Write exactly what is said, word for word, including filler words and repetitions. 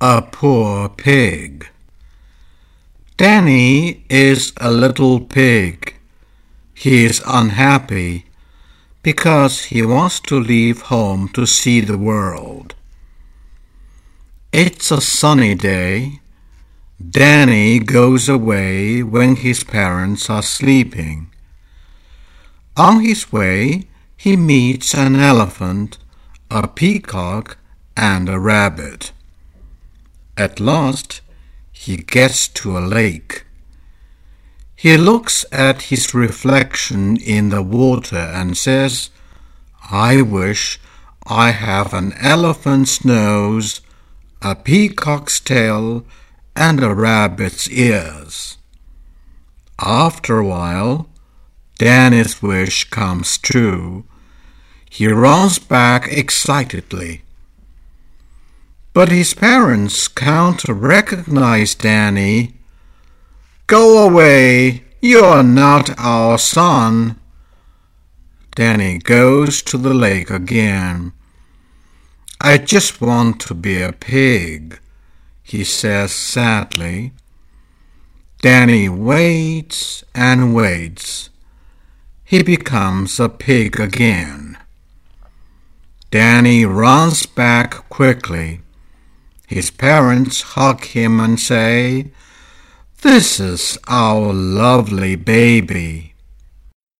A poor pig. Danny is a little pig. He is unhappy because he wants to leave home to see the world. It's a sunny day. Danny goes away when his parents are sleeping. On his way, he meets an elephant, a peacock, and a rabbit. At last, he gets to a lake. He looks at his reflection in the water and says, "I wish I have an elephant's nose, a peacock's tail, and a rabbit's ears." After a while, Danny's wish comes true. He runs back excitedly. But his parents can't recognize Danny. "Go away! You're not our son." Danny goes to the lake again. "I just want to be a pig," he says sadly. Danny waits and waits. He becomes a pig again. Danny runs back quickly. His parents hug him and say, "This is our lovely baby."